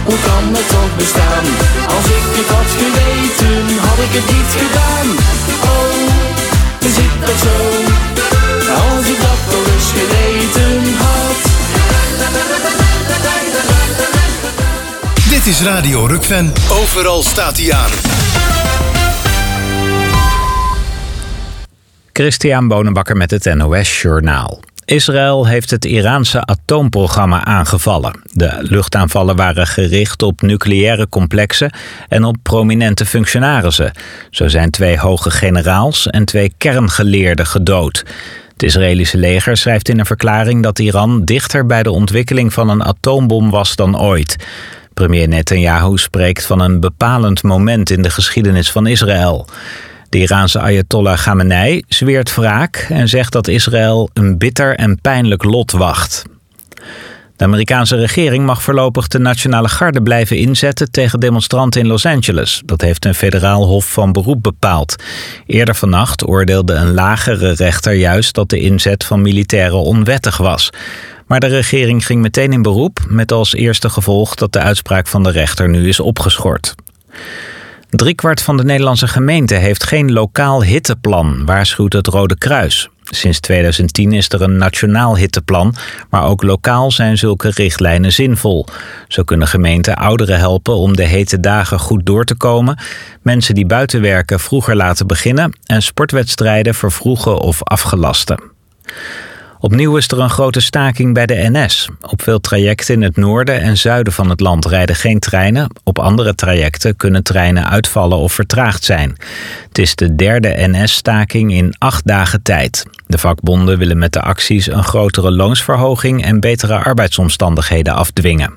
hoe kan het toch bestaan? Als ik het had geweten, had ik het niet gedaan. Oh, zit dat zo? Als ik dat al eens geweten had. Dit is Radio Rukven. Overal staat hij aan. Christian Bonenbakker met het NOS Journaal. Israël heeft het Iraanse atoomprogramma aangevallen. De luchtaanvallen waren gericht op nucleaire complexen en op prominente functionarissen. Zo zijn 2 hoge generaals en 2 kerngeleerden gedood. Het Israëlische leger schrijft in een verklaring dat Iran dichter bij de ontwikkeling van een atoombom was dan ooit. Premier Netanyahu spreekt van een bepalend moment in de geschiedenis van Israël. De Iraanse Ayatollah Khamenei zweert wraak en zegt dat Israël een bitter en pijnlijk lot wacht. De Amerikaanse regering mag voorlopig de Nationale Garde blijven inzetten tegen demonstranten in Los Angeles. Dat heeft een federaal hof van beroep bepaald. Eerder vannacht oordeelde een lagere rechter juist dat de inzet van militairen onwettig was. Maar de regering ging meteen in beroep, met als eerste gevolg dat de uitspraak van de rechter nu is opgeschort. 3/4 van de Nederlandse gemeenten heeft geen lokaal hitteplan, waarschuwt het Rode Kruis. Sinds 2010 is er een nationaal hitteplan, maar ook lokaal zijn zulke richtlijnen zinvol. Zo kunnen gemeenten ouderen helpen om de hete dagen goed door te komen, mensen die buiten werken vroeger laten beginnen en sportwedstrijden vervroegen of afgelasten. Opnieuw is er een grote staking bij de NS. Op veel trajecten in het noorden en zuiden van het land rijden geen treinen. Op andere trajecten kunnen treinen uitvallen of vertraagd zijn. Het is de 3e NS-staking in 8 dagen tijd. De vakbonden willen met de acties een grotere loonsverhoging en betere arbeidsomstandigheden afdwingen.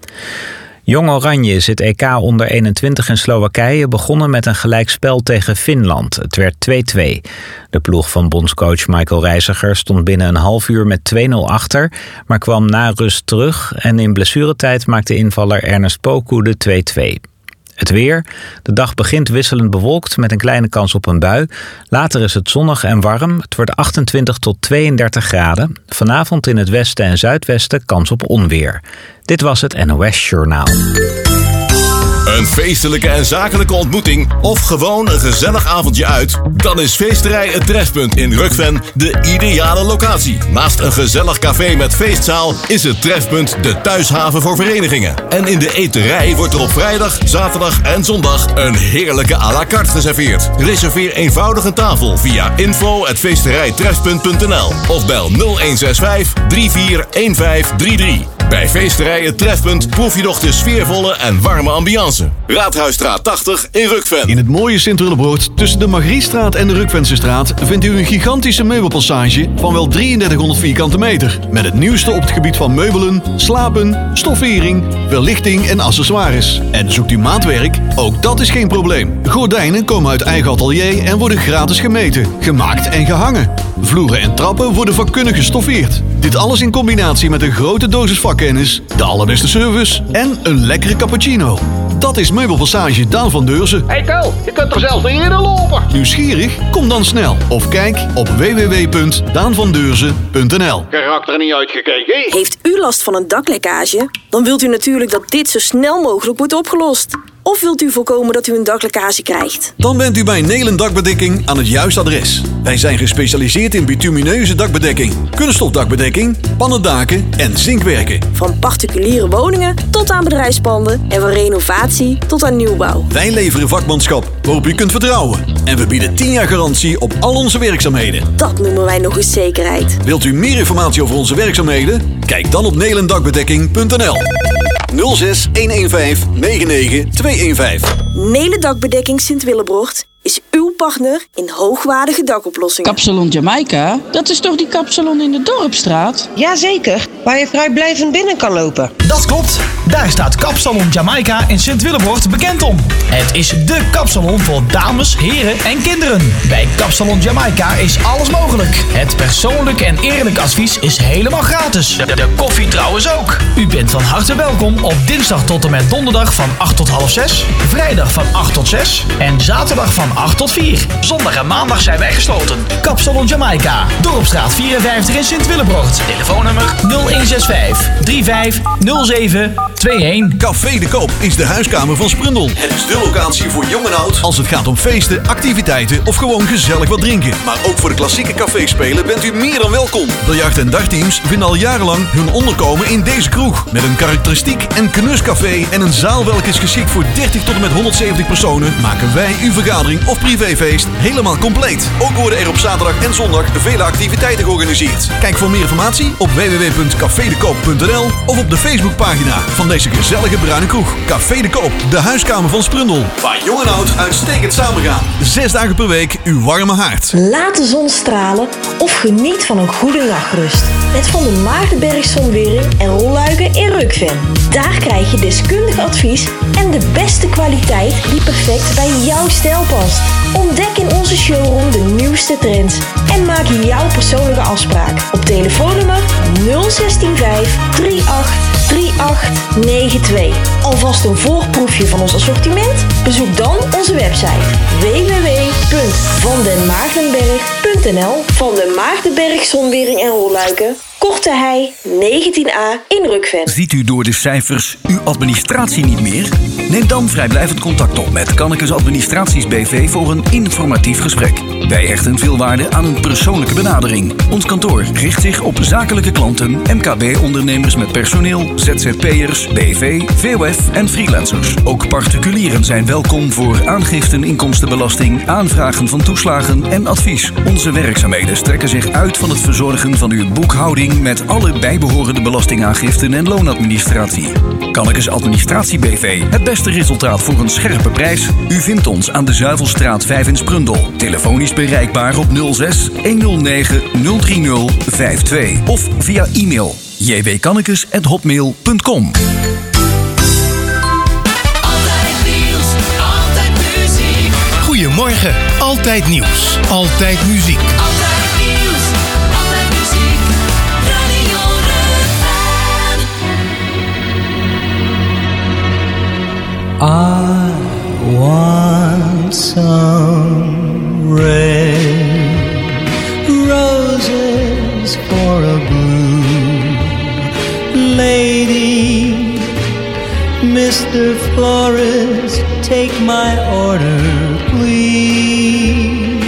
Jong Oranje is het EK onder 21 in Slowakije begonnen met een gelijkspel tegen Finland. Het werd 2-2. De ploeg van bondscoach Michael Reiziger stond binnen een half uur met 2-0 achter, maar kwam na rust terug en in blessuretijd maakte invaller Ernest Poku de 2-2. Het weer. De dag begint wisselend bewolkt met een kleine kans op een bui. Later is het zonnig en warm. Het wordt 28 tot 32 graden. Vanavond in het westen en zuidwesten kans op onweer. Dit was het NOS Journaal. Een feestelijke en zakelijke ontmoeting of gewoon een gezellig avondje uit? Dan is Feesterij Het Trefpunt in Rukven de ideale locatie. Naast een gezellig café met feestzaal is het Trefpunt de thuishaven voor verenigingen. En in de eterij wordt er op vrijdag, zaterdag en zondag een heerlijke à la carte geserveerd. Reserveer eenvoudig een tafel via info@feesterijtrefpunt.nl of bel 0165 341533. Bij Feesterij Het Trefpunt proef je nog de sfeervolle en warme ambiance. Raadhuisstraat 80 in Rukven. In het mooie Sint-Willebroord tussen de Margriestraat en de Rukvensestraat vindt u een gigantische meubelpassage van wel 3300 vierkante meter. Met het nieuwste op het gebied van meubelen, slapen, stoffering, verlichting en accessoires. En zoekt u maatwerk? Ook dat is geen probleem. Gordijnen komen uit eigen atelier en worden gratis gemeten, gemaakt en gehangen. Vloeren en trappen worden vakkundig gestoffeerd. Dit alles in combinatie met een grote dosis vakkennis, de allerbeste service en een lekkere cappuccino. Dat is Meubelpassage Daan van Deurzen. Hey Ko, je kunt toch zelfs niet eerder lopen? Nieuwsgierig? Kom dan snel of kijk op www.daanvandeurzen.nl. Geraakt er niet uitgekeken? Heeft u last van een daklekkage? Dan wilt u natuurlijk dat dit zo snel mogelijk wordt opgelost. Of wilt u voorkomen dat u een daklekkage krijgt? Dan bent u bij Nelen Dakbedekking aan het juiste adres. Wij zijn gespecialiseerd in bitumineuze dakbedekking, kunststofdakbedekking, pannendaken en zinkwerken. Van particuliere woningen tot aan bedrijfspanden en van renovatie tot aan nieuwbouw. Wij leveren vakmanschap waarop u kunt vertrouwen. En we bieden 10 jaar garantie op al onze werkzaamheden. Dat noemen wij nog eens zekerheid. Wilt u meer informatie over onze werkzaamheden? Kijk dan op nelendakbedekking.nl 06 115 99 215. Nelen Dakbedekking Sint-Willebroord is uw partner in hoogwaardige dakoplossingen. Kapsalon Jamaica? Dat is toch die kapsalon in de Dorpstraat? Jazeker, waar je vrijblijvend binnen kan lopen. Dat klopt. Daar staat Kapsalon Jamaica in Sint-Willebroord bekend om. Het is dé kapsalon voor dames, heren en kinderen. Bij Kapsalon Jamaica is alles mogelijk. Het persoonlijk en eerlijk advies is helemaal gratis. De koffie trouwens ook. U bent van harte welkom op dinsdag tot en met donderdag van 8 tot half 6, vrijdag vrijdag van 8 tot 6 en zaterdag van 8 tot 4. Zondag en maandag zijn wij gesloten. Kapsalon Jamaica, Dorpstraat 54 in Sint-Willebrocht. Telefoonnummer 0165 3507 21. Café de Koop is de huiskamer van Sprundel. Het is de locatie voor jong en oud als het gaat om feesten, activiteiten of gewoon gezellig wat drinken. Maar ook voor de klassieke caféspelen bent u meer dan welkom. Biljart- en dagteams vinden al jarenlang hun onderkomen in deze kroeg. Met een karakteristiek en knuscafé en een zaal welke is geschikt voor 30 tot en met 170 personen, maken wij uw vergadering of privéfeest helemaal compleet. Ook worden er op zaterdag en zondag vele activiteiten georganiseerd. Kijk voor meer informatie op www.cafedekoop.nl of op de Facebookpagina van deze gezellige bruine kroeg. Café de Koop, de huiskamer van Sprundel. Waar jong en oud uitstekend samengaan. 6 dagen per week uw warme haard. Laat de zon stralen of geniet van een goede nachtrust. Met Van de Maagdenberg Zonwering en rolluiken in Rukven. Daar krijg je deskundig advies en de beste kwaliteit die perfect bij jouw stijl past. Ontdek in onze showroom de nieuwste trends en maak jouw persoonlijke afspraak op telefoonnummer 0165 38 3892. Alvast een voorproefje van ons assortiment? Bezoek dan onze website www.vandenmaagdenberg.nl. Van de Maagdenberg Zonwering en rolluiken, Korte Hei 19A in Rukven. Ziet u door de cijfers uw administratie niet meer? Neem dan vrijblijvend contact op met Kannekes Administraties BV voor een informatief gesprek. Wij hechten veel waarde aan een persoonlijke benadering. Ons kantoor richt zich op zakelijke klanten, MKB-ondernemers met personeel, ZZP'ers, BV, VOF en freelancers. Ook particulieren zijn welkom voor aangiften inkomstenbelasting, aanvragen van toeslagen en advies. Onze werkzaamheden strekken zich uit van het verzorgen van uw boekhouding met alle bijbehorende belastingaangiften en loonadministratie. Kannekes Administratie BV, het beste resultaat voor een scherpe prijs. U vindt ons aan de Zuivelstraat 5 in Sprundel. Telefonisch bereikbaar op 06 109 030 52 of via e-mail jwkannekes@hotmail.com. Goedemorgen, altijd nieuws, altijd muziek. Altijd nieuws, altijd muziek. Radio Rukven. I want some red roses for a blue lady. Mr. Florist, take my order, please.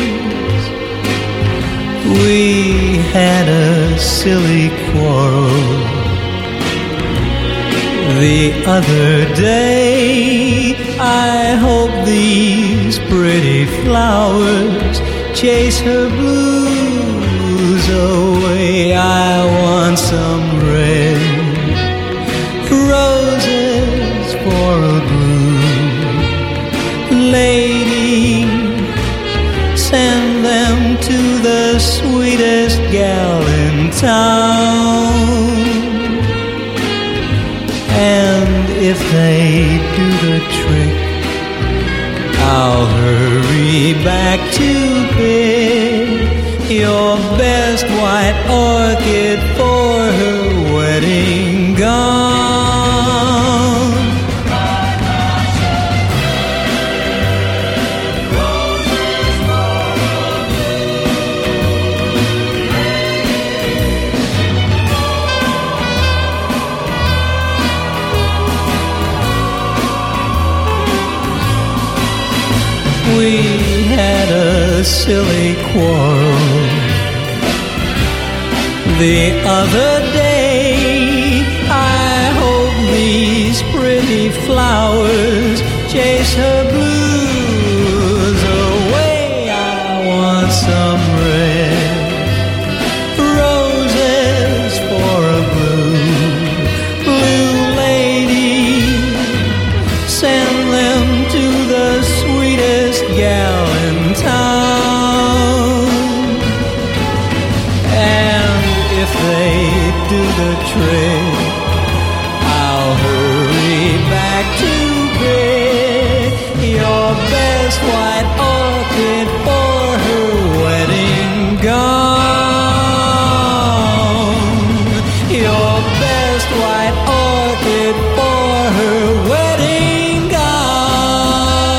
We had a silly quarrel the other day. I hope these pretty flowers chase her blues away. I want some red roses for a blue lady. Send them to the sweetest gal in town. And if they do the trick, I'll hurry back to pick your best white orchid for her wedding gown. We had a silly quarrel the other day. I hope these pretty flowers chase her blues away. I want some red roses for a blue lady. Send them to the sweetest gal in town. And if they do the trick, I'll hurry back to pick your best white orchid for her wedding gown. Your best white orchid for her wedding gown.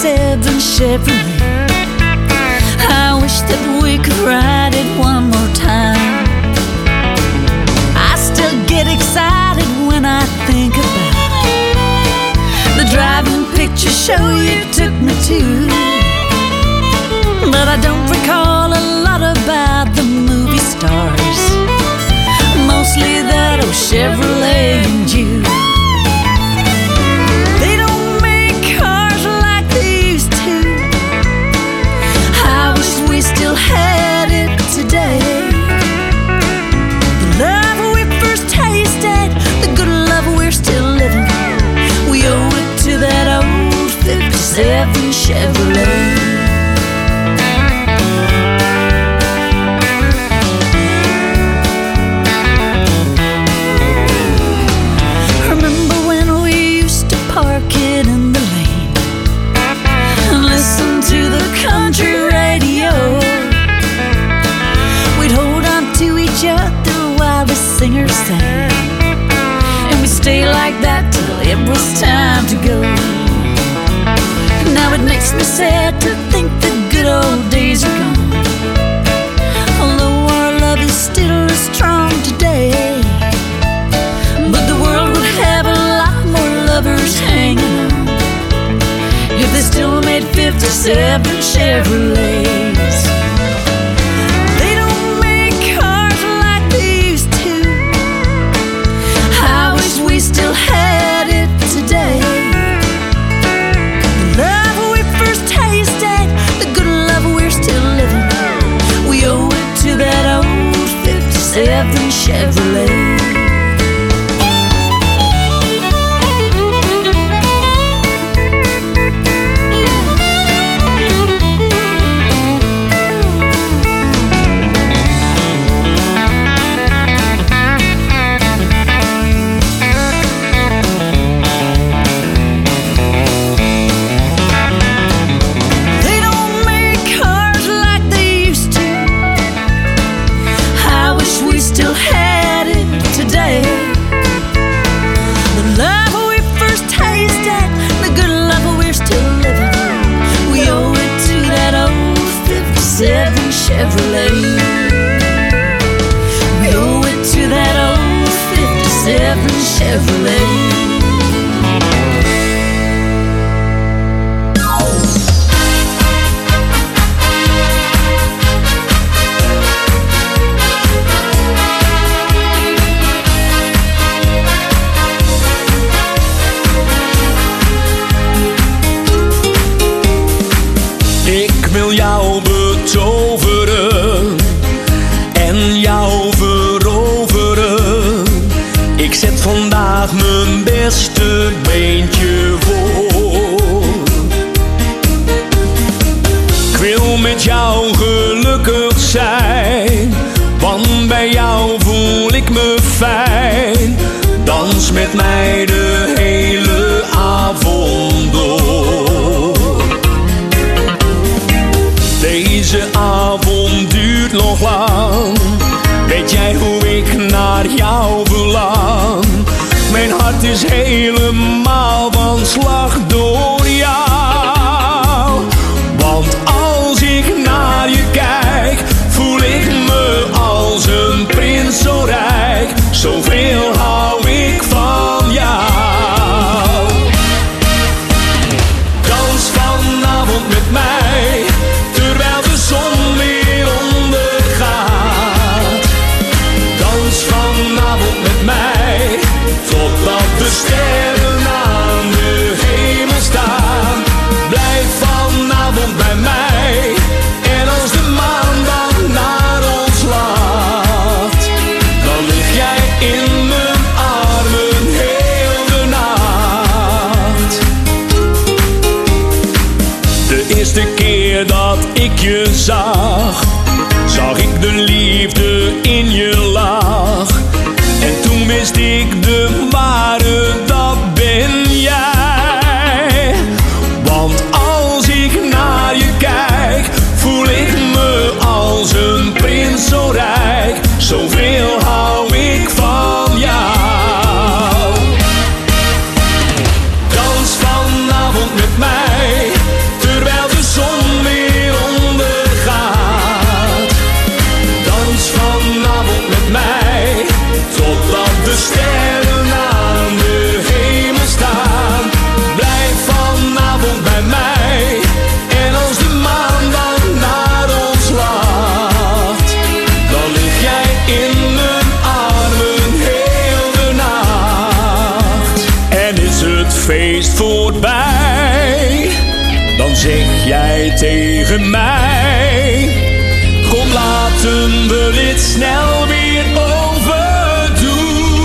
57 Chevrolet. I wish that we could ride it one more time. I still get excited when I think about the driving picture show you took me to. But I don't recall a lot about the movie stars, mostly that old Chevrolet and you. They don't make cars like they used to. I wish we still had it today. The love we first tasted, the good love we're still living, we owe it to that old 57 Chevrolet. Country radio, we'd hold on to each other while the singers sang, and we'd stay like that till it was time to go. Now it makes me sad to think the good old days are gone, although our love is still as strong today. But the world would have a lot more lovers hanging on if they still made 57 Chevrolets. They don't make cars like they used to. I wish we still had it today. The love we first tasted, the good love we're still living, we owe it to that old 57 Chevrolet. Chevrolet. We owe it to that old 57 Chevrolet. Ik wil jou betoveren en jou veroveren. Ik zet vandaag mijn beste beentje voor. Ik wil met jou gelukkig zijn, want bij jou voel ik me fijn. Dans met mij de hele avond door. Deze avond duurt nog lang. Weet jij hoe ik naar jou verlang? Mijn hart is helemaal van slag door jou. Want als ik naar je kijk, voel ik me als een prins zo rijk. Zoveel hou ik van jou. Dans vanavond met mij, terwijl de zon weer ondergaat. Dans vanavond met mij, totdat de sterren aan de hemel staan. Blijf vanavond bij mij, en als de maan dan naar ons lacht, dan lig jij in mijn feest voorbij, dan zeg jij tegen mij: kom, laten we dit snel weer overdoen.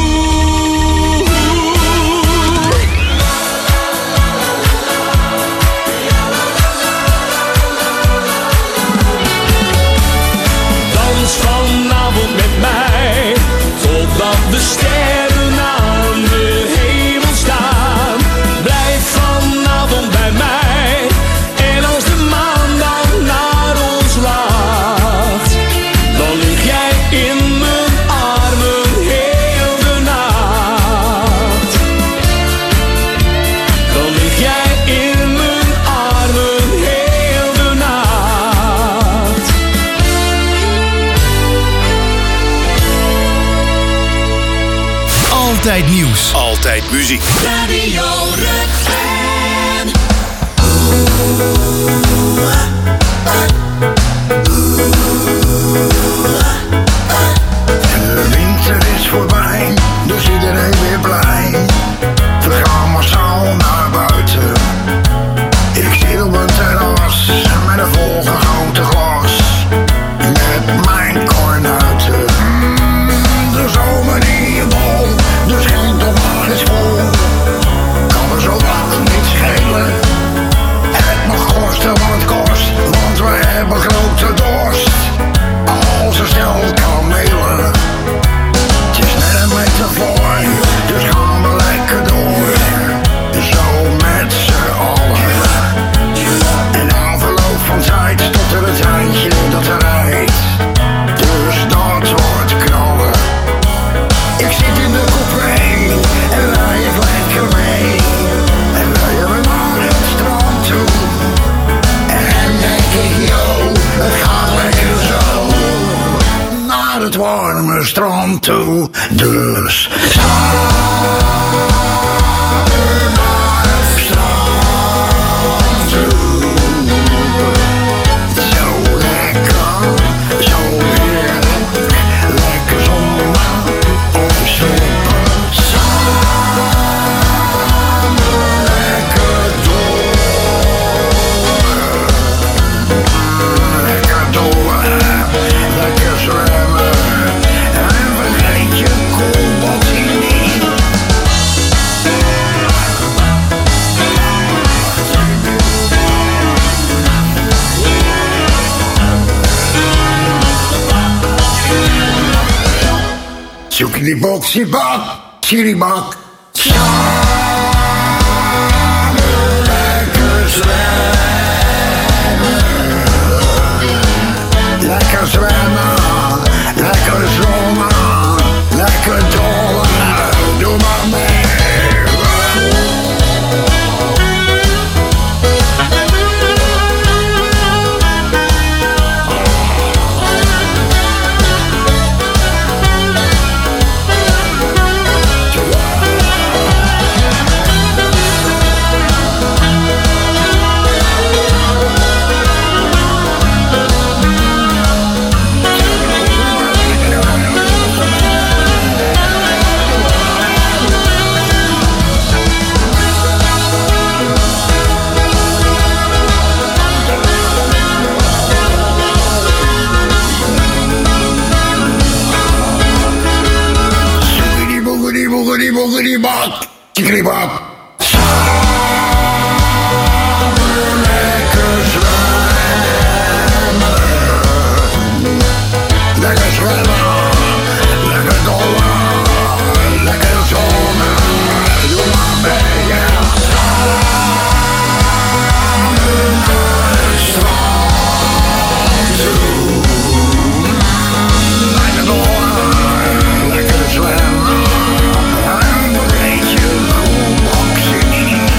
Dans vanavond met mij, totdat de sterren aan de hemel staan. Blijf vanavond bij mij, en als de maan dan naar ons lacht, dan lig jij in mijn armen heel de nacht. Dan lig jij in mijn armen heel de nacht. Altijd nieuws. Altijd muziek. Radio Rukven. De winter is voorbij, dus iedereen weer blij. We gaan massaal naar buiten. Ik zit op een terras met een volgegoten glas. Met mijn kornuiten. De zomer in je bol, dus geen tomaat is vol. Kan er zo wat niet schelen. Het mag kosten wat het kost, want we hebben grote dorst. Als er stel kan mailen. Het is net een meter voor, dus gaan we lekker door. Zo met z'n allen. En na verloop van tijd stopt er het treintje dat er rijdt. Dus dat wordt knallen. Ik zit in de coupé en rij ik lekker mee. En rijden we naar het strand toe. En denk ik, yo, het gaat lekker zo. Naar het warme strand toe. Dus samen naar het strand toe. Zo lekker, zo heerlijk. Lekker zondag op zon. Samen lekker door. Lekker door. Lekker zwemmen. En vergeet je koelbakje niet. Zoek die boxie bak, chiribak. Samen lekker zwemmen. Lekker zwemmen, lekker zonnen, lekker dollen. Doe maar mee. Zoekity boogity boogity boogity bak, chikkeribak. Samen lekker zwemmen. Lekker zwemmen, lekker dollen, lekker zonnen. Doe maar mee, ja. Samen naar het strand toe. Lekker dollen, lekker zwemmen. En vergeet je koelbakje niet.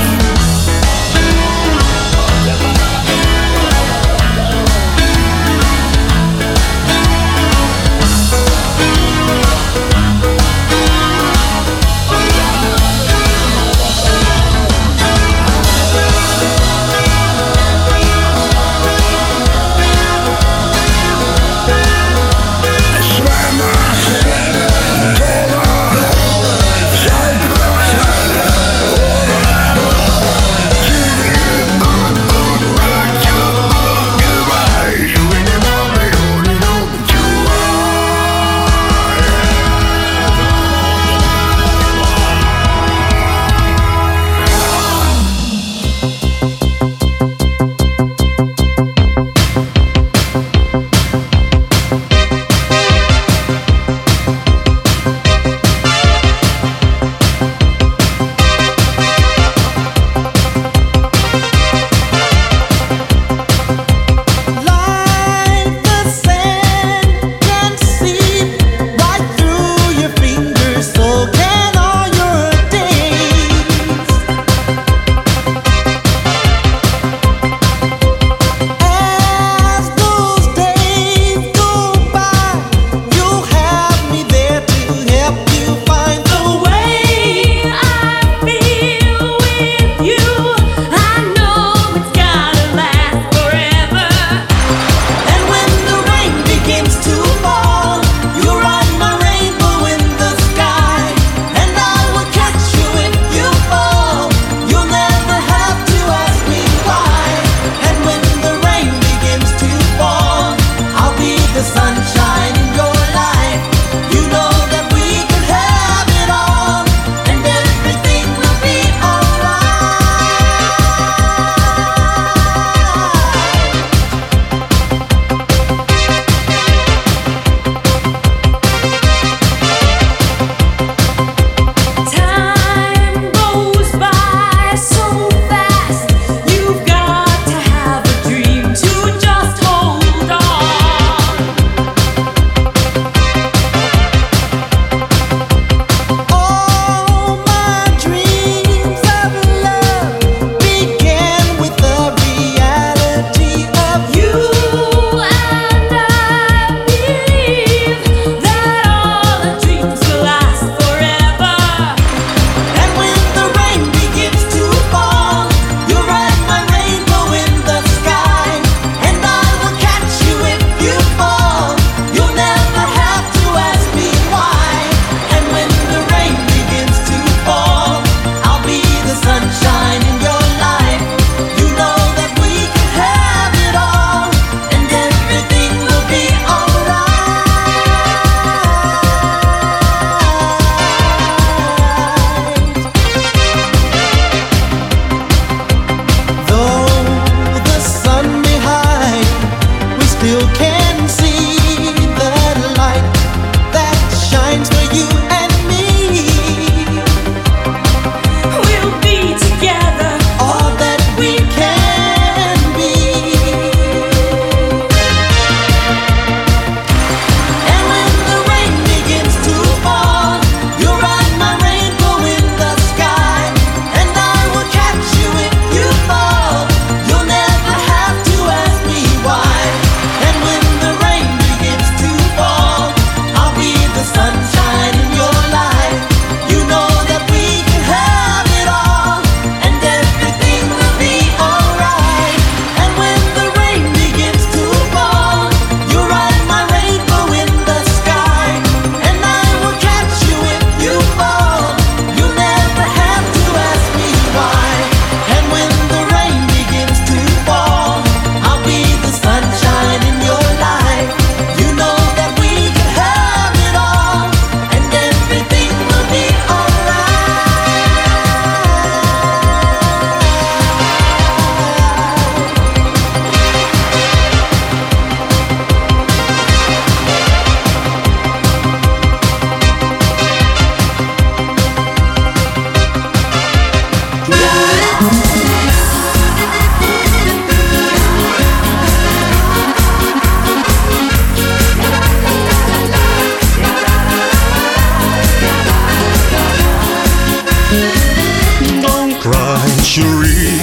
Cherie.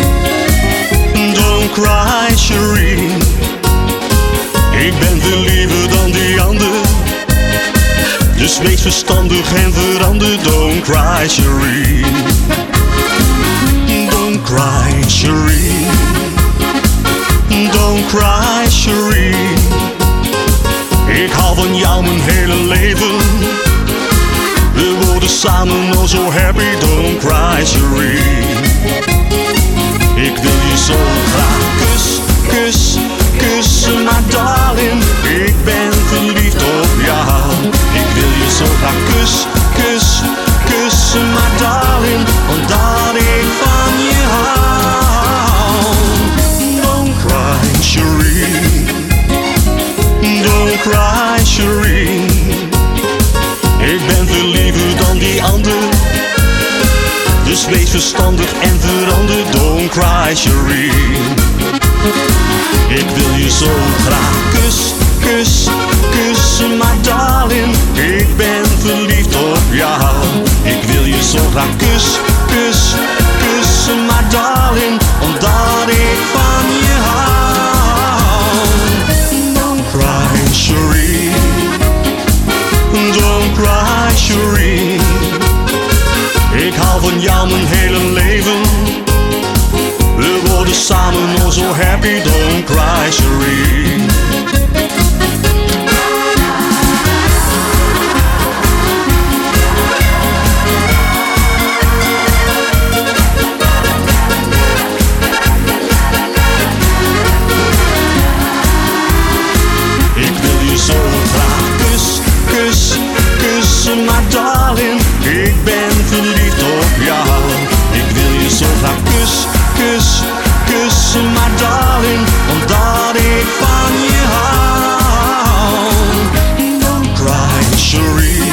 Don't cry, Cherie. Ik ben veel liever dan die ander. Dus wees verstandig en verander. Don't cry, Cherie. Don't cry, Cherie. Don't cry, Cherie. Ik hou van jou mijn hele leven. We worden samen al zo happy. Don't cry, Cherie. Ik wil je zo graag kus, kus, kussen, my darling. Ik ben verliefd op jou. Ik wil je zo graag kus, kus, kussen, my darling. Omdat ik van je hou. Don't cry, Cherie. Don't cry, Cherie. Ik ben veel liever dan die ander. Dus wees verstandig en verander. Don't cry, Cherie. Ik wil je zo graag kus, kus, kussen, my darling. Ik ben verliefd op jou. Ik wil je zo graag kus, kus, kussen, my darling. Omdat ik van je hou. Don't cry, Cherie. Don't cry, Cherie. Ik hou van jou mijn hele leven. We worden samen al zo happy. Don't cry, Cherie. Ik wil je zo graag kus, kus, kussen, my darling. Ik ben verliefd op jou. Ik wil je zo graag kus, kus, kussen, my darling. Omdat ik van je hou. Don't cry, Cherie.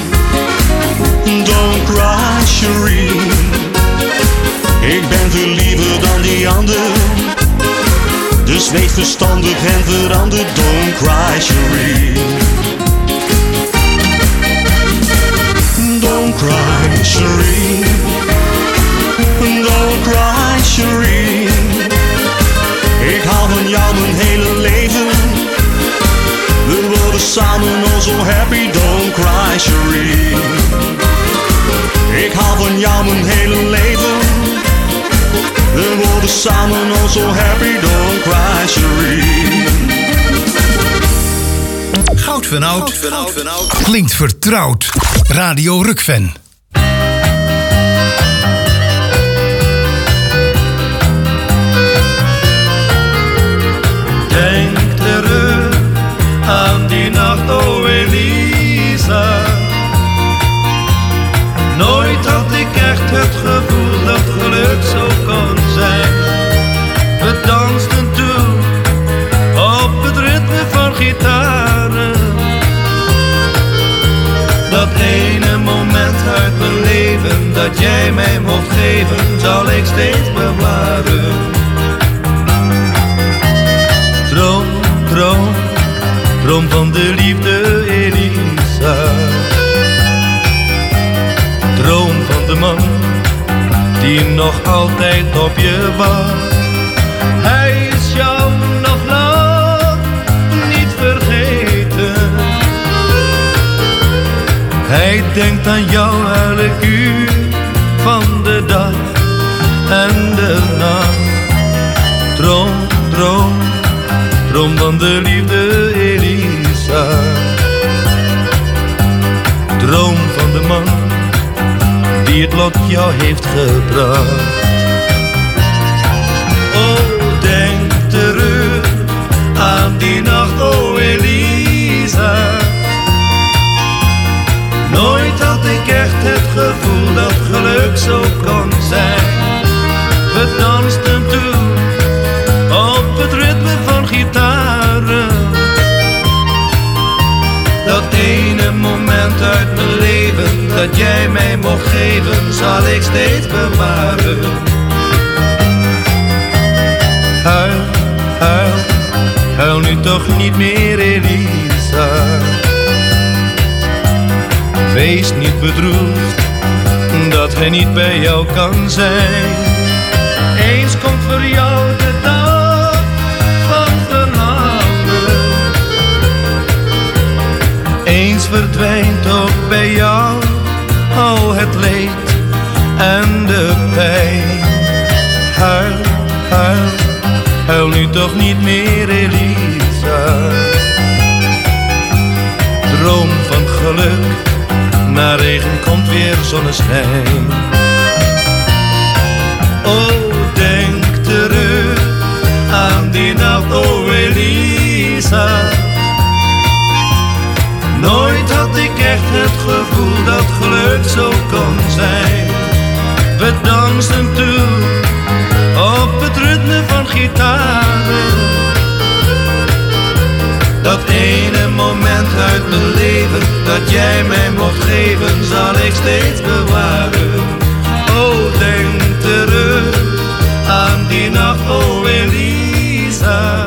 Don't cry, Cherie. Ik ben veel liever dan die ander. Dus wees verstandig en verander. Don't cry, Cherie. Don't cry, Cherie. Don't cry, Cherie. Ik hou van jou mijn hele leven. We worden samen al zo happy. Don't cry, Cherie. Ik hou van jou mijn hele leven. We worden samen al zo happy. Don't cry, Cherie. Goud van Oud klinkt vertrouwd. Radio Rukven. Denk terug aan die nacht, oh Elisa. Nooit had ik echt het gevoel dat geluk zo kon zijn. We dansten toen op het ritme van gitaren. Dat ene moment uit mijn leven dat jij mij mocht geven, zal ik steeds bewaren. Droom, droom, droom van de liefde, Elisa. Droom van de man die nog altijd op je wacht. Hij is jou nog lang niet vergeten. Hij denkt aan jou elk uur van de dag en de nacht. Droom, droom, droom van de liefde, Elisa. Droom van de man die het lot jou heeft gebracht. Oh, denk terug aan die nacht, oh Elisa. Nooit had ik echt het gevoel dat geluk zo kon zijn. We dansten toen op het ritme van gitaren. Dat ene moment uit mijn leven dat jij mij mocht geven, zal ik steeds bewaren. Huil, huil, huil nu toch niet meer, Elisa. Wees niet bedroefd dat hij niet bij jou kan zijn. voor jou de dag van verlangen. Eens verdwijnt ook bij jou al het leed en de pijn. Huil, huil, huil nu toch niet meer, Elisa. Droom van geluk, na regen komt weer zonneschijn. Oh, denk terug aan die nacht, oh Elisa. Nooit had ik echt het gevoel dat geluk zo kon zijn. We dansten toen op het ritme van gitaren. Dat ene moment uit mijn leven dat jij mij mocht geven, zal ik steeds bewaren. Oh, denk terug aan die nacht, oh Elisa.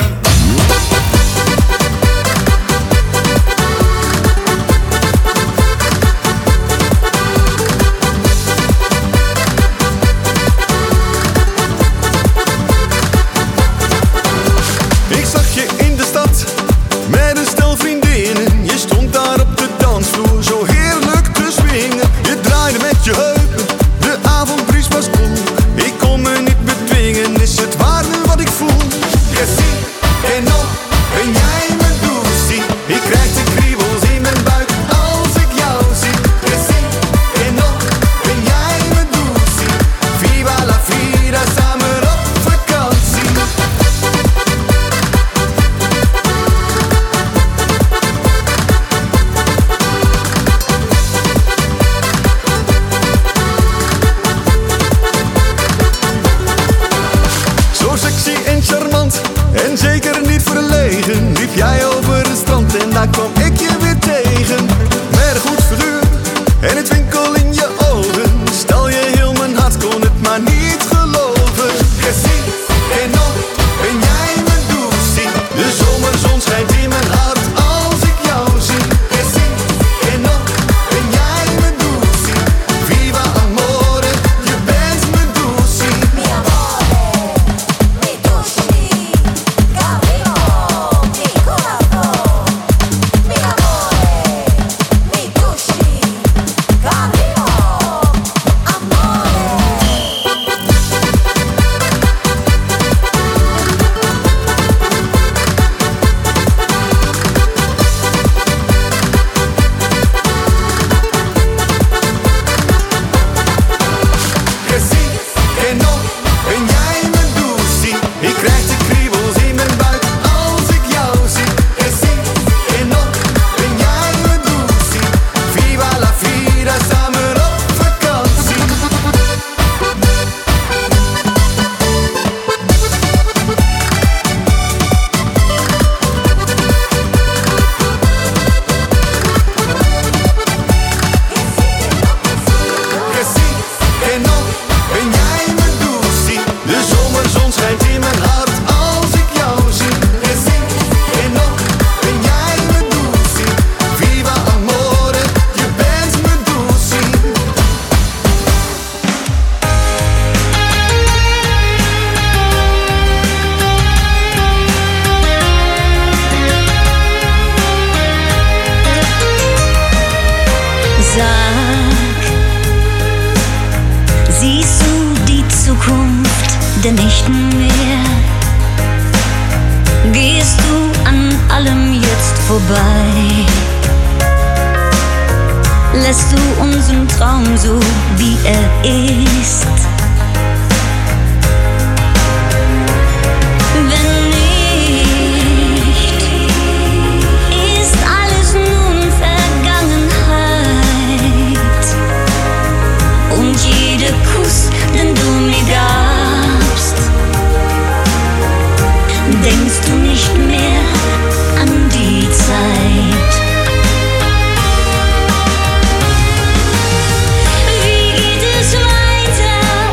Wie geht es weiter?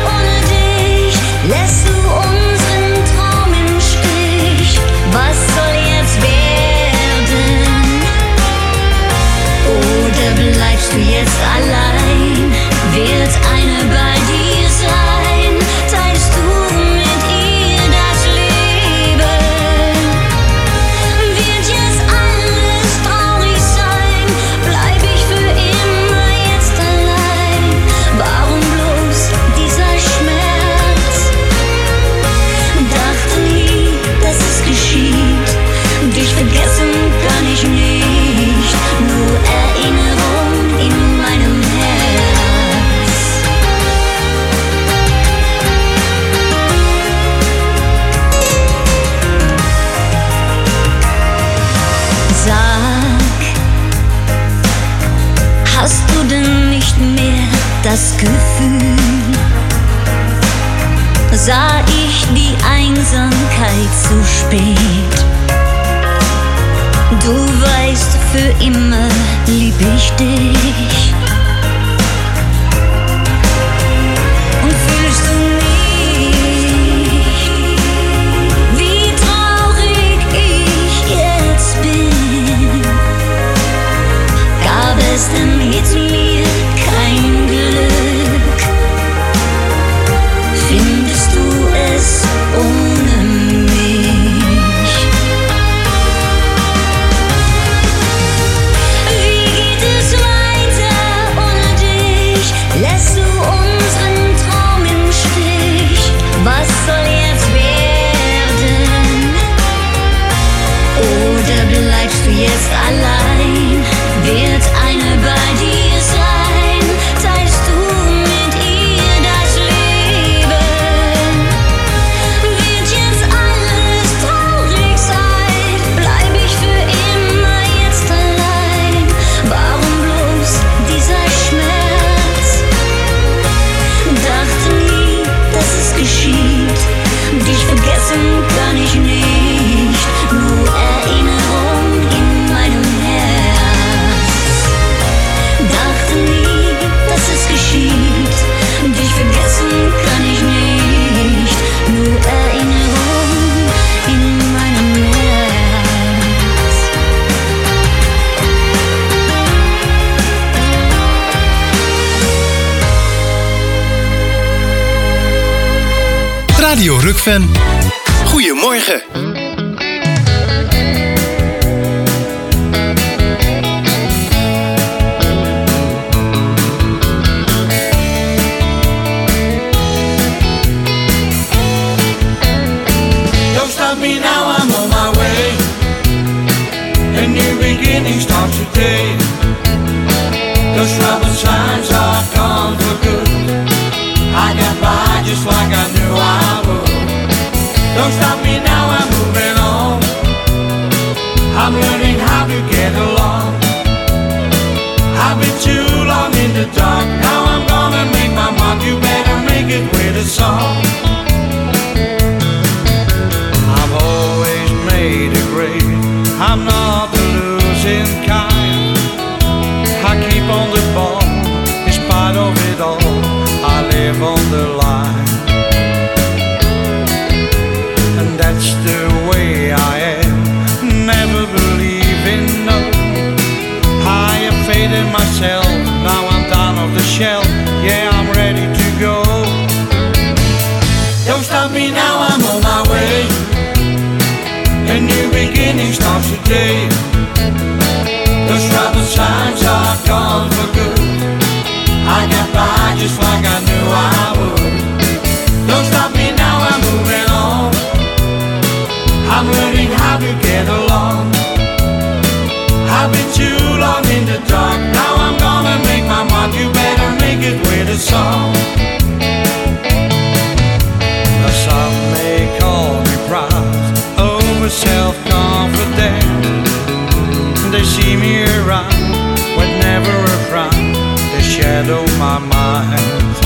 sah ich die Einsamkeit zu spät. Du weißt, für immer lieb ich dich. Und fühlst du nicht, wie traurig ich jetzt bin? Gab es denn mit mir kein Glück? Findest du es ohne mich? Wie geht es weiter ohne dich? Lässt du unseren Traum im Stich? Was soll jetzt werden? Oder bleibst du jetzt allein? Wird eine bei dir sein? Teilst du mit ihr das Leben? Wird jetzt alles traurig sein? Bleib ich für immer jetzt allein? Warum bloß dieser Schmerz? Dachte nie, dass es geschieht. Dich vergessen kann ich nicht. Nur Erinnerung in meinem Herz. Dachte nie, dass es geschieht. Dich vergessen kann ich nicht. Nur Erinnerung in meinem Herz. Radio Rukven. Goedemorgen. Don't stop me now, I'm on my way. A new beginning starts today. Those troubled times are gone for good. I got by just like I knew I would. Don't stop me now, I'm moving on. I'm learning how to get along. I've been too long in the dark. Now I'm gonna make my mark. You better make it with a song. I've always made a grade. I'm not the losing kind. I keep on the ball in spite of it all. I live on the line, and that's the way I am. Never believe in no. I have faith in myself. Now I'm down off the shelf. Yeah, I'm ready to go. Don't stop me now, I'm on my way. A new beginning starts today. Those troubled times are gone for good. I got by just like I knew I would. Don't stop me now, I'm moving on. I'm learning how to get along. I've been too long in the dark. Now I'm gonna make my mark. You better make it with a song. Now some may call me proud, over self-confident. They see me around with never a frown. They shadow my mind,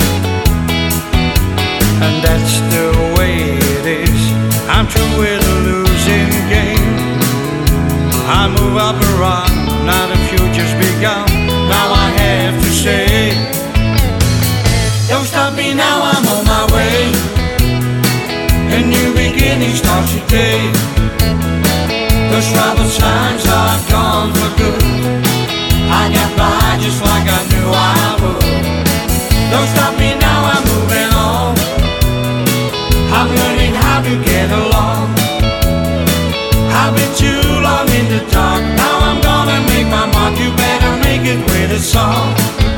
and that's the way it is. I'm through with a losing game. I move up around, now the future's begun. Now I have to say, don't stop me now, I'm on my way. A new beginning starts today. Those troubled times are gone for good. I got by just like I knew I would. Don't stop me now, I'm moving on. I'm learning how to get along. I've been too long in the dark. Now I'm gonna make my mark. You better make it with a song.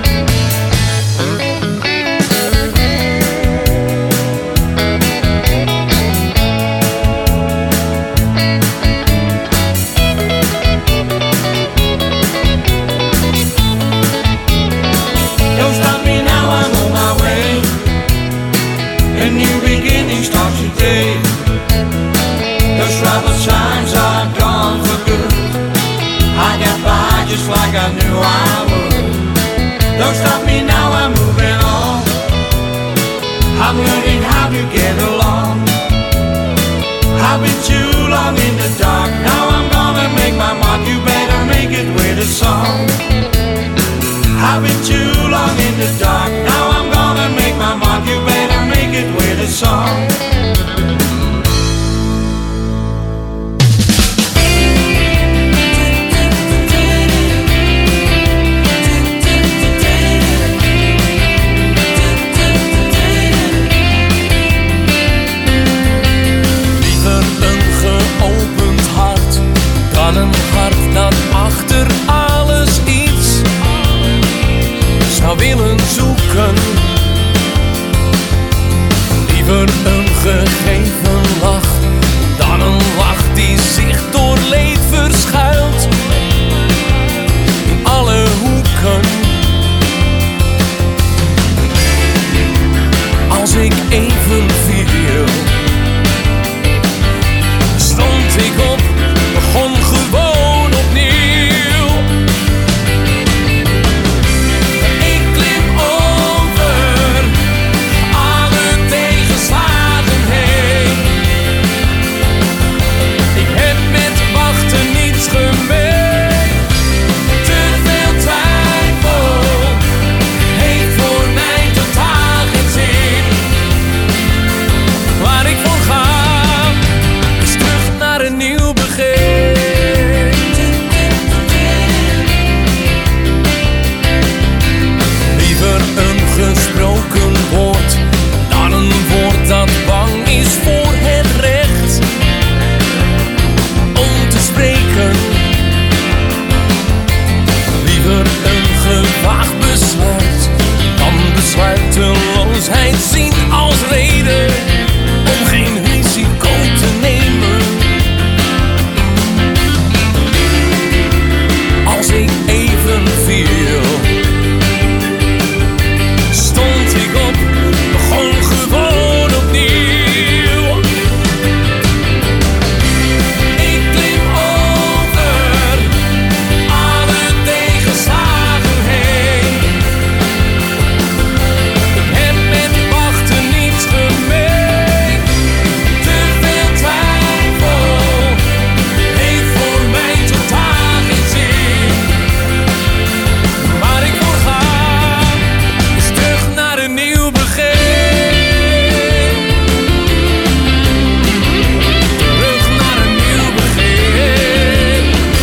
Don't stop me now, I'm on my way. A new beginning starts today. Those troubled times are gone for good. I got by just like I knew I would. I'm learning how to get along. I've been too long in the dark. Now I'm gonna make my mark. You better make it with a song. I've been too long in the dark. Now I'm gonna make my mark. You better make it with a song. Een hart dat achter alles iets zou willen zoeken. Liever een gegeven lach dan een lach die zich door leed verschuilt in alle hoeken. Als ik even viel, stond ik op, begon gewoon opnieuw. Ik klim over alle tegenslagen heen. Ik heb met wachten niets gemeen. Te veel twijfel heeft voor mij totaal geen zin. Waar ik voor ga is terug naar een nieuw begin. Gesproken woord dan een woord dat bang is voor het recht om te spreken. Liever een gewaagd besluit dan besluiteloosheid zien als reden om geen risico te nemen. Als ik even viel, stond ik op, begon gewoon opnieuw. Ik klim over alle tegenslagen heen. Ik heb met wachten niets gemeen. Te veel twijfel heeft voor mij totaal geen zin. Waar ik voor ga is terug naar een nieuw begin. Terug naar een nieuw begin.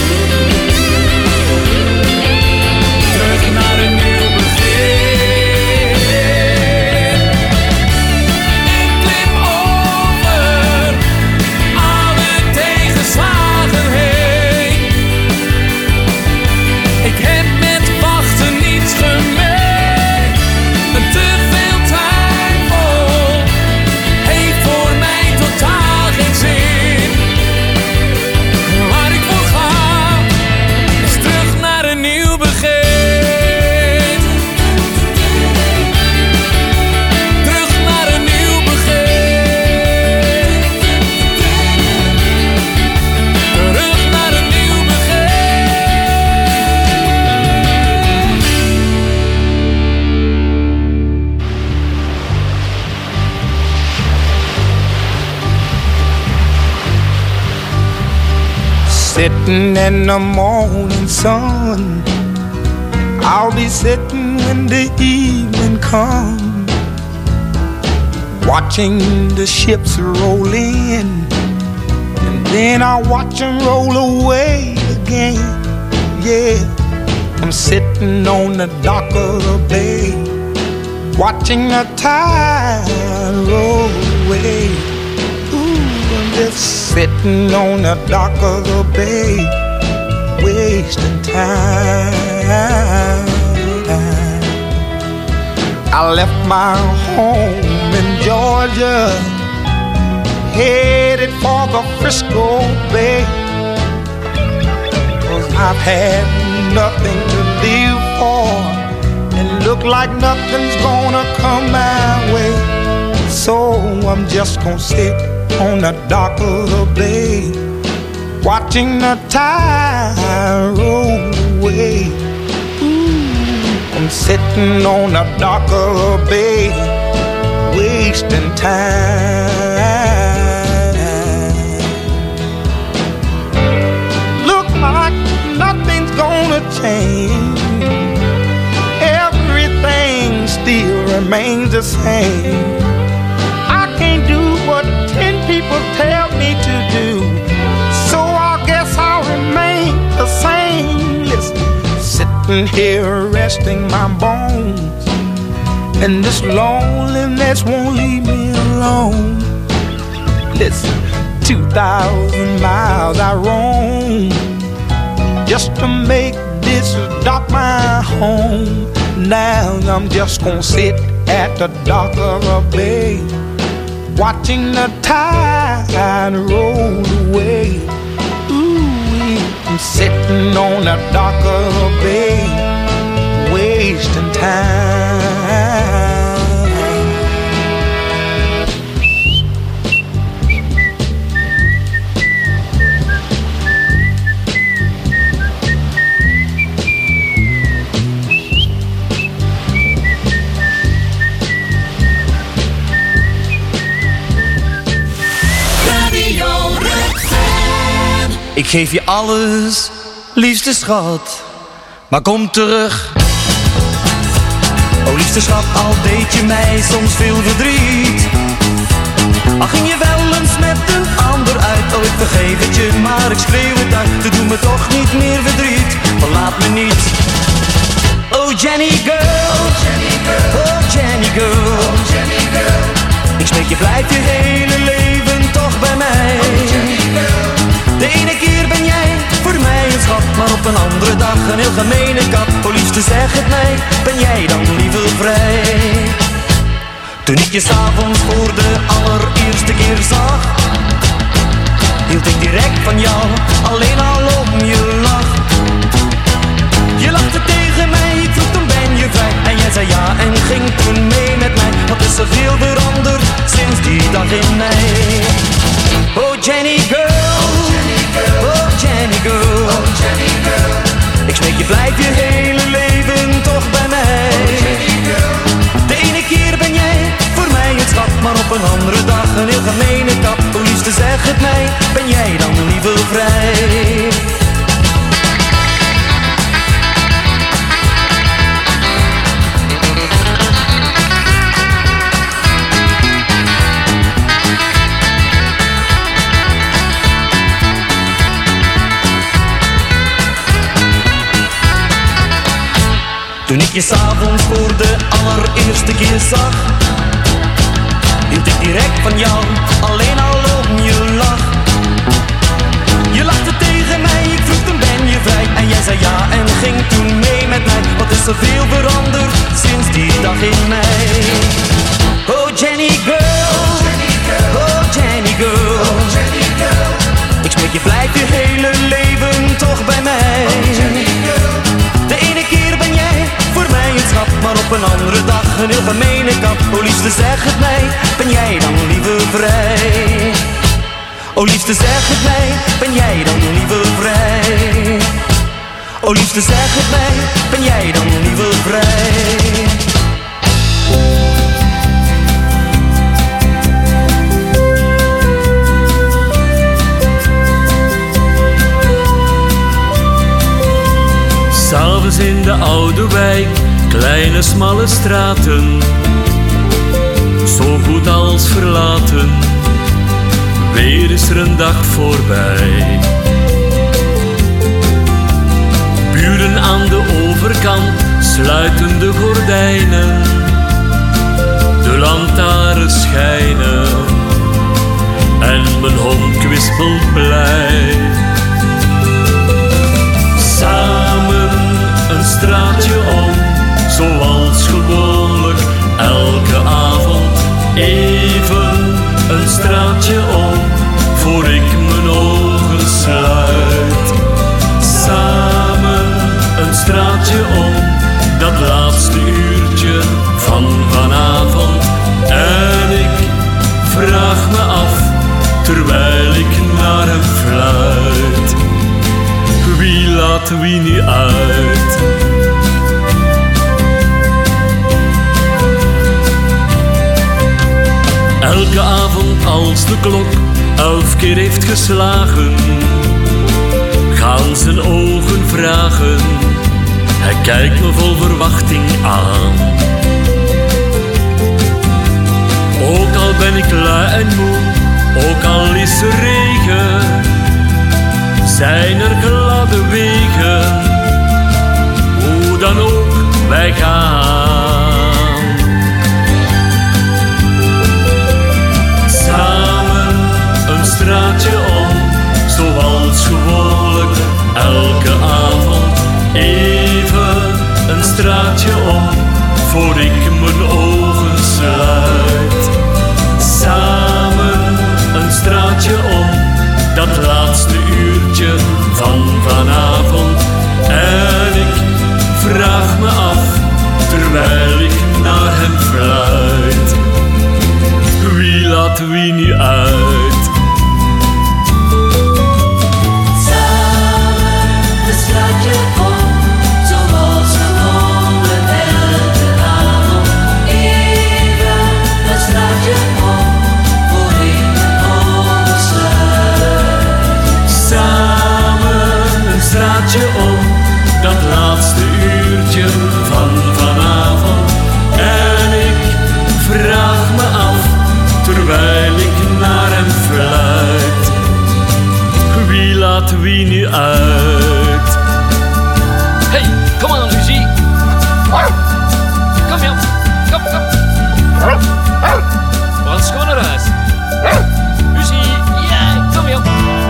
Terug naar een nieuw begin. Ik klim over alle tegenslagen heen. Ik heb met wachten niets gemeen. Te veel twijfel heeft voor mij totaal geen zin. Waar ik voor ga is terug naar een nieuw begin. Terug naar een nieuw begin. Terug naar een nieuw begin. Sitting in the morning sun, I'll be sitting when the evening comes, watching the ships roll in, and then I'll watch them roll away again. Yeah, I'm sitting on the dock of the bay, watching the tide roll away. I'm just sitting on the dock of the bay, wasting time. I left my home in Georgia, headed for the Frisco Bay, 'cause I've had nothing to live for, and look like nothing's gonna come my way. So I'm just gonna sit on the dock of the bay, watching the tide roll away. I'm sitting on the dock of the bay, wasting time. Look like nothing's gonna change. Everything still remains the same. I can't do what 10 people tell me to do, so I guess I'll remain the same. Listen, sitting here resting my bones, and this loneliness won't leave me alone. Listen, 2,000 miles I roam just to make this dock my home. Now I'm just gonna sit at the dock of a bay, watching the tide roll away. Ooh, I'm sitting on the dock of a bay, wasting time. Ik geef je alles, liefste schat, maar kom terug. Oh liefste schat, al deed je mij soms veel verdriet. Al ging je wel eens met een ander uit. Oh ik vergeef het je, maar ik schreeuw het uit. Het doet me toch niet meer verdriet, verlaat me niet. Oh Jenny girl, oh Jenny girl, oh Jenny girl. Ik smeek je, blijf je hele leven toch bij mij. De ene keer ben jij voor mij een schat, maar op een andere dag een heel gemene kat. Oh liefste zeg het mij, ben jij dan liever vrij? Toen ik je s'avonds voor de allereerste keer zag, hield ik direct van jou, alleen al om je lach. Je lachte tegen mij, ik vroeg toen ben je vrij. En jij zei ja en ging toen mee met mij. Wat is er veel veranderd sinds die dag in mei? Oh Jenny girl, oh Jenny girl, oh Jenny girl. Ik smeek je, blijf je hele leven toch bij mij. De ene keer ben jij voor mij een schat, maar op een andere dag een heel gemene kat. O liefste zeg het mij, ben jij dan liever vrij? Toen ik je s'avonds voor de allereerste keer zag, hield ik direct van jou, alleen al om je lach. Je lachte tegen mij, ik vroeg toen ben je vrij. En jij zei ja en ging toen mee met mij. Wat is er veel veranderd sinds die dag in mei? Oh Jenny girl, oh Jenny girl, oh Jenny girl. Ik smeek je, blijf je hele leven toch bij mij. De ene keer ben jij voor mij een schat, maar op een andere dag een heel gemene kat. O liefste zeg het mij, ben jij dan liever vrij? O liefste zeg het mij, ben jij dan liever vrij? O liefste zeg het mij, ben jij dan liever vrij? S'avonds in de oude wijk, kleine smalle straten, zo goed als verlaten, weer is er een dag voorbij. Buren aan de overkant sluiten de gordijnen, de lantaarns schijnen en mijn hond kwispelt blij. Samen een straatje om, zoals gewoonlijk elke avond. Even een straatje om, voor ik mijn ogen sluit. Samen een straatje om, dat laatste uurtje van vanavond. En ik vraag me af, terwijl ik naar hem fluit, wie laat wie nu uit? Elke avond als de klok 11 keer heeft geslagen, gaan zijn ogen vragen. Hij kijkt me vol verwachting aan. Ook al ben ik lui en moe, ook al is er regen, zijn er gladde wegen. Hoe dan ook, wij gaan. Samen een straatje om, zoals gewoonlijk elke avond. Even een straatje om, voor ik mijn ogen sluit. Samen een straatje om, dat laatste uurtje van vanavond. En ik vraag me af, terwijl ik naar hem fluit, wie laat wie nu uit? Samen een straatje om, zoals gewoonlijk elke avond. Even een straatje om, voor ik mijn ogen sluit. Samen een straatje om, dat laatste uurtje van vanavond. En ik vraag me af, terwijl ik naar hem fluit, wie laat wie nu uit? Hey, kom aan Lucie. Kom Jan, kom. We gaan schoon naar huis. Lucie, ja, kom Jan.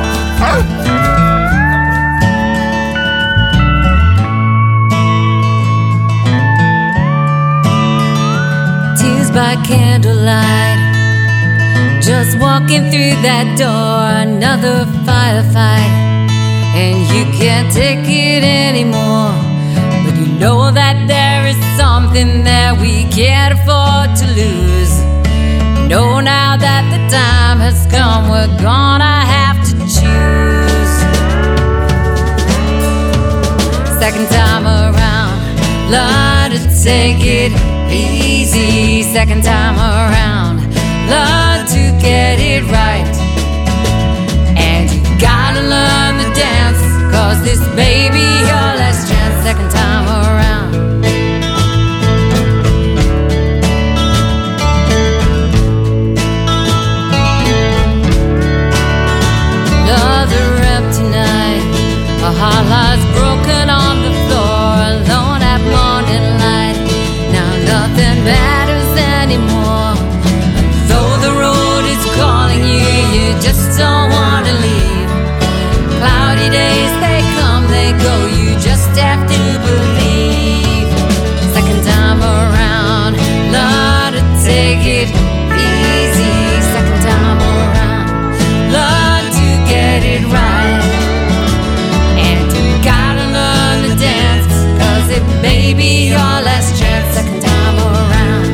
Tears by candlelight, just walking through that door, another firefight, and you can't take it anymore. But you know that there is something that we can't afford to lose. You know now that the time has come, we're gonna have to choose. Second time around, learn to take it easy. Second time around, learn to get it right. And you gotta learn to dance, 'cause this baby your last chance. Second time around. Another empty night, a heart lies broken on the floor, alone at morning light. Now nothing matters anymore. Though the road is calling you, you just don't wanna leave. Cloudy days, they come, they go, you just have to believe. Second time around, learn to take it easy. Second time around, learn to get it right. And you gotta learn to dance, 'cause it may be your last chance. Second time around.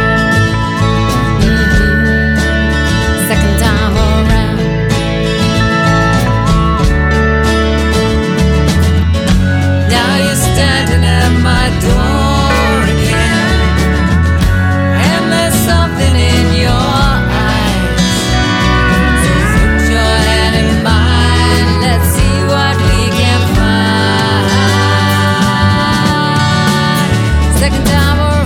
Second time around. Now you're standing at my door again, and there's something in your eyes. So put your hand in mine, let's see what we can find. Second time around.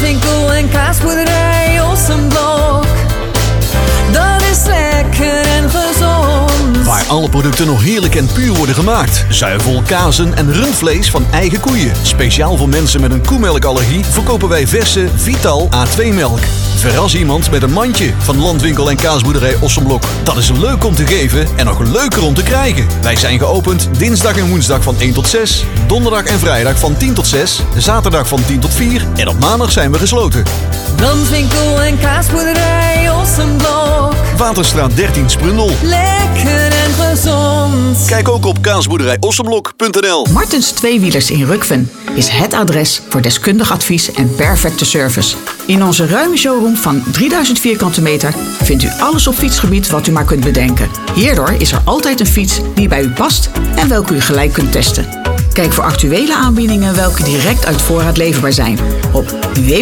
Landwinkel en kaasboerderij Ossenblok. Dat is lekker en gezond. Waar alle producten nog heerlijk en puur worden gemaakt. Zuivel, kazen en rundvlees van eigen koeien. Speciaal voor mensen met een koemelkallergie verkopen wij verse Vital A2-melk. Verras iemand met een mandje van Landwinkel en kaasboerderij Ossenblok. Dat is leuk om te geven en nog leuker om te krijgen. Wij zijn geopend dinsdag en woensdag van 1 tot 6. Donderdag en vrijdag van 10 tot 6. Zaterdag van 10 tot 4. En op maandag zijn we gesloten. Landwinkel en kaasboerderij Ossenblok. Waterstraat 13 Sprundel. Lekker en gezond. Kijk ook op kaasboerderijossenblok.nl. Martens Tweewielers in Rukven is het adres voor deskundig advies en perfecte service. In onze ruime showroom van 3000 vierkante meter vindt u alles op fietsgebied wat u maar kunt bedenken. Hierdoor is er altijd een fiets die bij u past en welke u gelijk kunt testen. Kijk voor actuele aanbiedingen welke direct uit voorraad leverbaar zijn op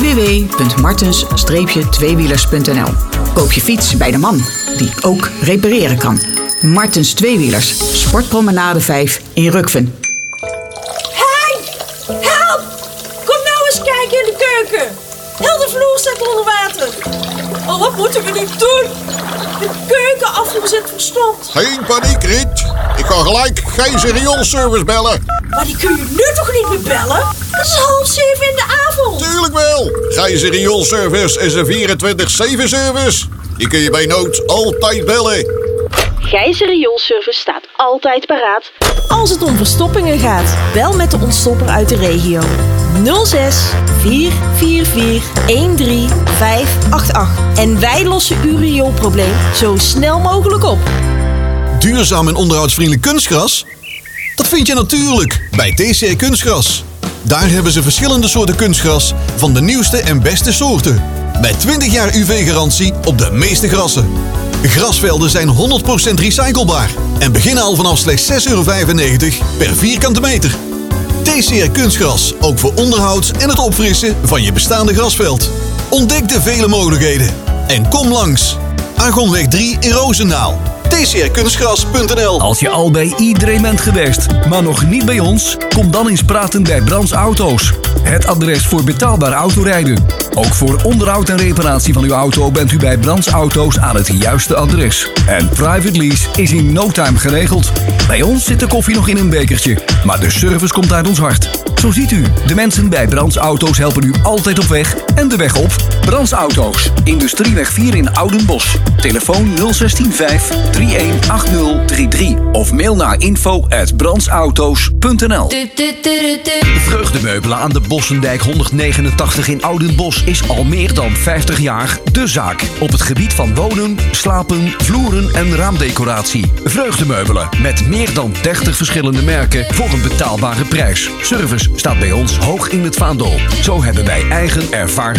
www.martens-tweewielers.nl. Koop je fiets bij de man die ook repareren kan. Martens Tweewielers, Sportpromenade 5 in Rukven. Hey! Help! Kom nou eens kijken in de keuken. Heel de vloer staat onder water. Oh, wat moeten we nu doen? De keuken afgezet verstompt. Geen paniek, Riet. Ik ga gelijk Gijzer Rioolservice bellen. Maar die kun je nu toch niet meer bellen? Het is 6:30 in de avond. Tuurlijk wel. Gijzer Rioolservice is een 24/7 service. Die kun je bij nood altijd bellen. Gijzer Rioolservice staat altijd paraat als het om verstoppingen gaat. Bel met de ontstopper uit de regio. 06 444 13588. En wij lossen uw rioolprobleem zo snel mogelijk op. Duurzaam en onderhoudsvriendelijk kunstgras? Dat vind je natuurlijk bij TCR Kunstgras. Daar hebben ze verschillende soorten kunstgras van de nieuwste en beste soorten. Met 20 jaar UV-garantie op de meeste grassen. Grasvelden zijn 100% recyclebaar en beginnen al vanaf slechts €6,95 per vierkante meter. TCR Kunstgras, ook voor onderhoud en het opfrissen van je bestaande grasveld. Ontdek de vele mogelijkheden en kom langs. Argonweg 3 in Roosendaal. TCRkunstgras.nl. Als je al bij iedereen bent geweest, maar nog niet bij ons, kom dan eens praten bij Brands Auto's. Het adres voor betaalbaar autorijden. Ook voor onderhoud en reparatie van uw auto bent u bij Brands Auto's aan het juiste adres. En private lease is in no time geregeld. Bij ons zit de koffie nog in een bekertje, maar de service komt uit ons hart. Zo ziet u, de mensen bij Brands Auto's helpen u altijd op weg en de weg op. Brands Auto's, Industrieweg 4 in Oudenbosch. Telefoon 016 5 318033 of mail naar info@brandsauto's.nl. Vreugdemeubelen aan de Bossendijk 189 in Oudenbosch is al meer dan 50 jaar de zaak. Op het gebied van wonen, slapen, vloeren en raamdecoratie. Vreugdemeubelen met meer dan 30 verschillende merken voor een betaalbare prijs. Service staat bij ons hoog in het vaandel. Zo hebben wij eigen ervaren